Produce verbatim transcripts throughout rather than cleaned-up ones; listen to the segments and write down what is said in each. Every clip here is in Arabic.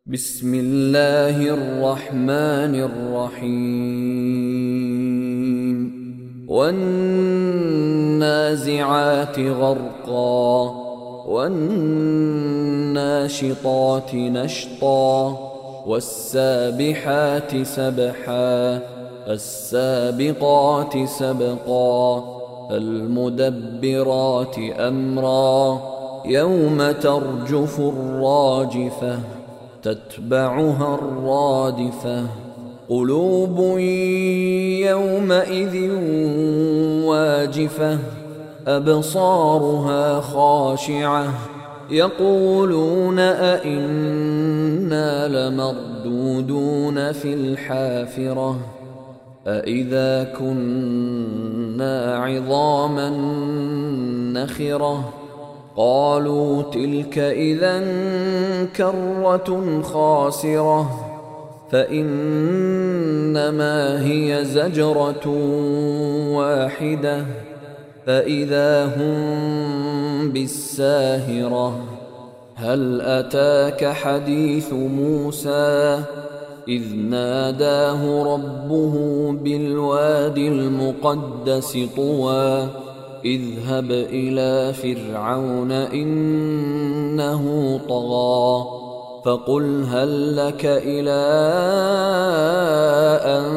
بسم الله الرحمن الرحيم والنازعات غرقا والناشطات نشطا والسابحات سبحا فالسابقات سبقا فالمدبرات أمرا يوم ترجف الراجفة تتبعها الرادفة قلوب يومئذ واجفة أبصارها خاشعة يقولون أئنا لمردودون في الحافرة أئذا كنا عظاما نخرة قالوا تلك إذا كرة خاسرة فإنما هي زجرة واحدة فإذا هم بالساهرة هل أتاك حديث موسى إذ ناداه ربه بالوادي المقدس طوى اذهب إلى فرعون إنه طغى فقل هل لك إلى أن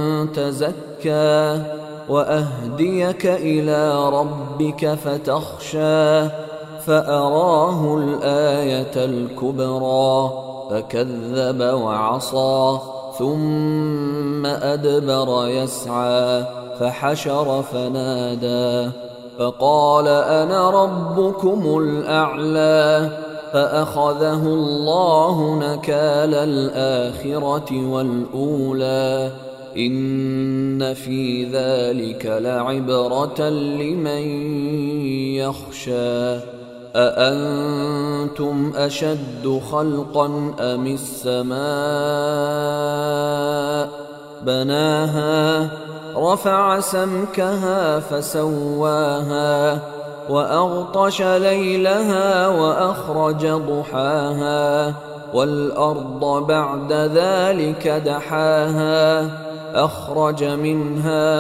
تزكى وأهديك إلى ربك فتخشى فأراه الآية الكبرى فكذب وعصى ثم أدبر يسعى فحشر فنادى فقال أنا ربكم الأعلى فأخذه الله نكال الآخرة والأولى إن في ذلك لعبرة لمن يخشى أأنتم أشد خلقا أم السماء بناها رفع سمكها فسواها وأغطش ليلها وأخرج ضحاها والأرض بعد ذلك دحاها أخرج منها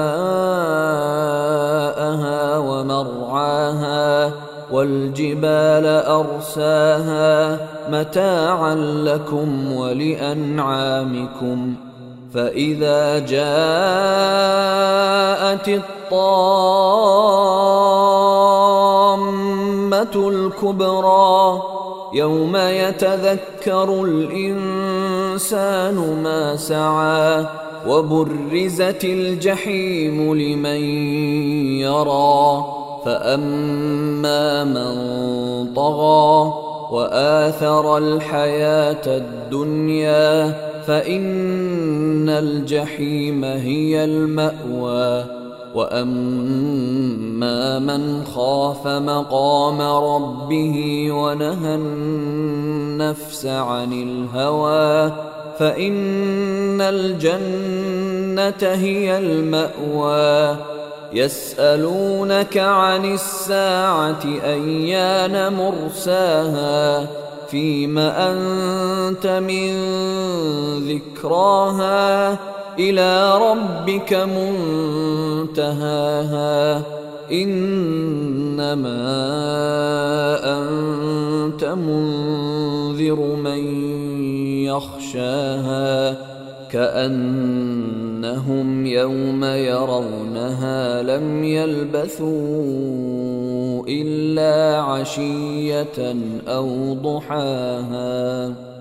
ماءها ومرعاها والجبال أرساها متاعا لكم ولأنعامكم فإذا جاءت الطامة الكبرى يوم يتذكر الإنسان ما سعى وبرزت الجحيم لمن يرى فأما من طغى وآثر الحياة الدنيا فإن الجحيم هي المأوى وأما من خاف مقام ربه ونهى النفس عن الهوى فإن الجنة هي المأوى يسألونك عن الساعة أيان مرساها فيم أنت من ذكراها إلى ربك منتهاها إنما أنت منذر من يخشاها كأنهم يوم يرونها لم يلبثوا إلا عشية أو ضحاها.